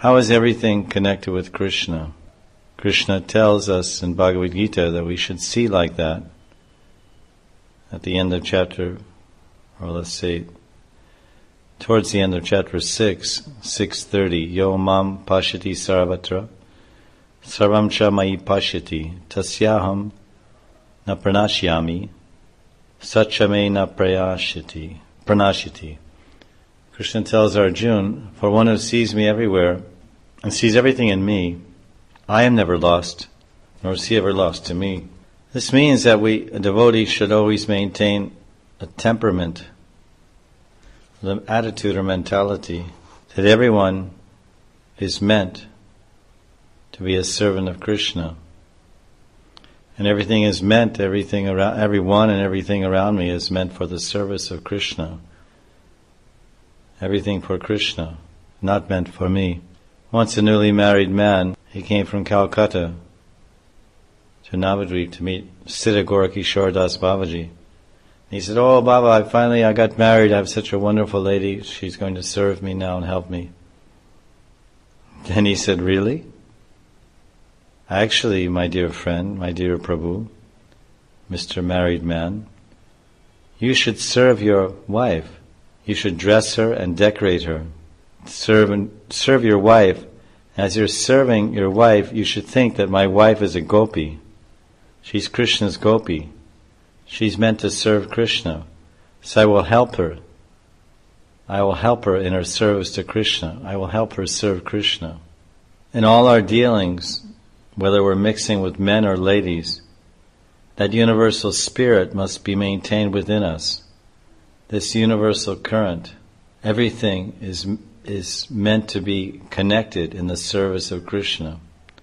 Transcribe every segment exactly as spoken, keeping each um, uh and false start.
How is everything connected with Krishna? Krishna tells us in Bhagavad Gita that we should see like that. At the end of chapter, or let's say, towards the end of chapter six, six thirty, Yo mam pashyati sarvatra, sarvam cha mayi pashyati, tasyaham na pranashyami, satchame na prayashyati, pranashyati. Krishna tells Arjuna, for one who sees me everywhere and sees everything in me, I am never lost, nor is he ever lost to me. This means that we, a devotee, should always maintain a temperament, the attitude or mentality that everyone is meant to be a servant of Krishna. And everything is meant, everything around, everyone and everything around me is meant for the service of Krishna. Everything for Krishna, not meant for me. Once a newly married man, he came from Calcutta to Navadvip to meet Siddha Gorakishore Das Babaji. He said, oh Baba, I finally I got married, I have such a wonderful lady, she's going to serve me now and help me. Then he said, really? Actually, my dear friend, my dear Prabhu, Mister Married Man, you should serve your wife. You should dress her and decorate her. Serve and serve your wife. As you're serving your wife, you should think that my wife is a gopi. She's Krishna's gopi. She's meant to serve Krishna. So I will help her. I will help her in her service to Krishna. I will help her serve Krishna. In all our dealings, whether we're mixing with men or ladies, that universal spirit must be maintained within us. This universal current, everything is is meant to be connected in the service of Krishna.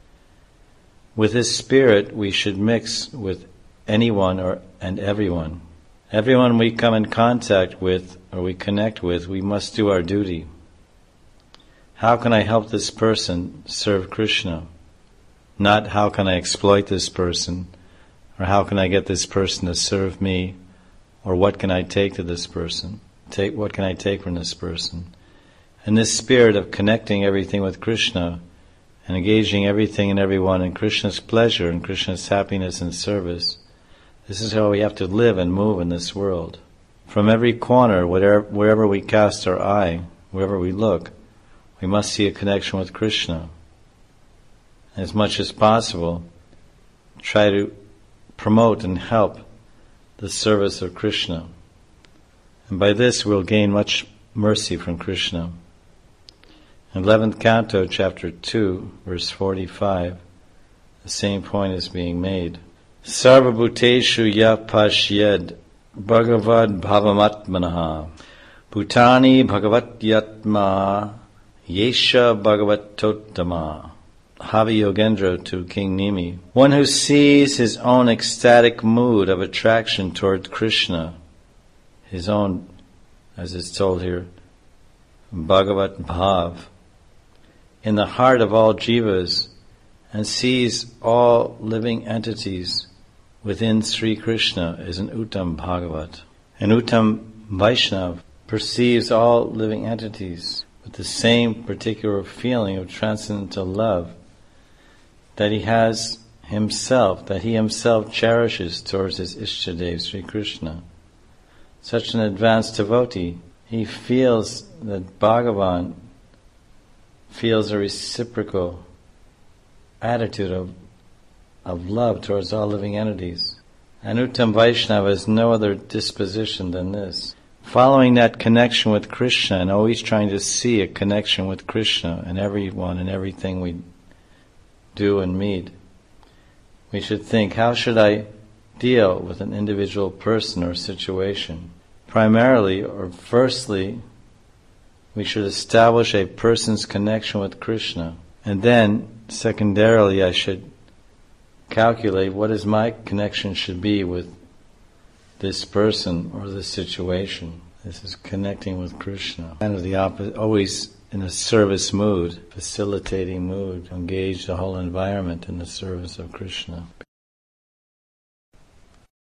With this spirit, we should mix with anyone or and everyone. Everyone we come in contact with or we connect with, we must do our duty. How can I help this person serve Krishna? Not how can I exploit this person, or how can I get this person to serve me, or what can I take to this person? Take what can I take from this person? And this spirit of connecting everything with Krishna and engaging everything and everyone in Krishna's pleasure and Krishna's happiness and service, this is how we have to live and move in this world. From every corner, whatever, wherever we cast our eye, wherever we look, we must see a connection with Krishna. As much as possible, try to promote and help the service of Krishna. And by this we'll gain much mercy from Krishna. In eleventh canto, chapter two, verse forty-five, the same point is being made. Sarva bhuteshu ya pashyed bhagavad bhavamatmanaha bhutani bhagavatyatma yesha bhagavatottama. Havi Yogendra to King Nimi. One who sees his own ecstatic mood of attraction toward Krishna, his own, as it's told here, Bhagavat Bhav, in the heart of all jivas, and sees all living entities within Sri Krishna is an Uttam Bhagavat. An Uttam Vaishnav perceives all living entities with the same particular feeling of transcendental love that he has himself, that he himself cherishes towards his Ishtadev, Sri Krishna. Such an advanced devotee, he feels that Bhagavan feels a reciprocal attitude of, of love towards all living entities. And Uttam Vaishnava has no other disposition than this. Following that connection with Krishna and always trying to see a connection with Krishna in everyone and everything we do and meet, we should think, how should I deal with an individual person or situation? Primarily, or firstly, we should establish a person's connection with Krishna. And then, secondarily, I should calculate what is my connection should be with this person or this situation. This is connecting with Krishna. Kind of the opposite, always in a service mood, facilitating mood, engage the whole environment in the service of Krishna.